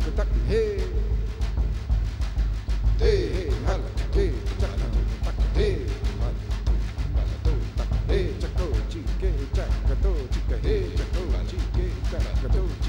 tak hey hey hal hey tak tak hey hal to tak hey chako chike chaka to chika hey chako chike chaka to